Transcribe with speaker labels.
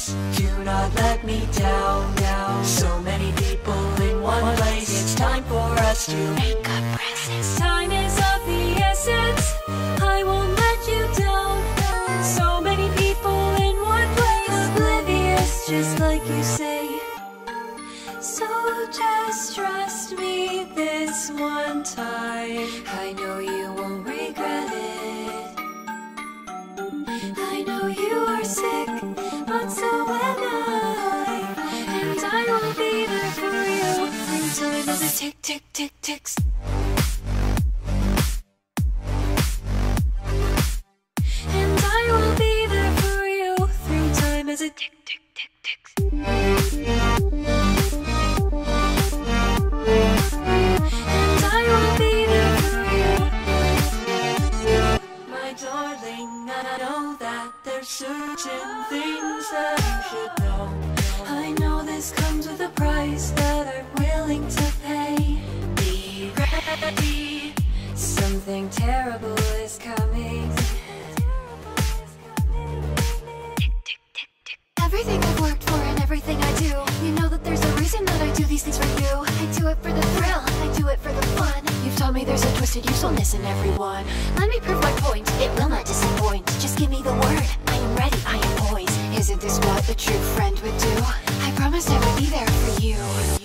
Speaker 1: place. Do not let me down now. So many people in one place. It's time for us to make a presence.
Speaker 2: Time is of the essence. I won't let you down. So many people in one place. Oblivious, just like you say. So just trust me this one time. I know you won't regret it. I know you are sick, but so am I. And I will be there for you through time as it tick, tick, tick, ticks. And I will be there for you through time as it tick, tick, tick, ticks. And I will be there for you. My darling, I know that there's certain things that you should know. I know this comes with a price that I'm willing to pay. Be ready, something terrible is coming.
Speaker 3: Everything I've worked for and everything I do, you know that there's a reason that I do these things for you. I do it for the thrill, I do it for the fun. You've taught me there's a twisted usefulness in everyone. Let me prove my point, it will not disappoint. Just give me the word, I am ready, I am poised. Isn't this what a true friend would do? I promised I would be there for you.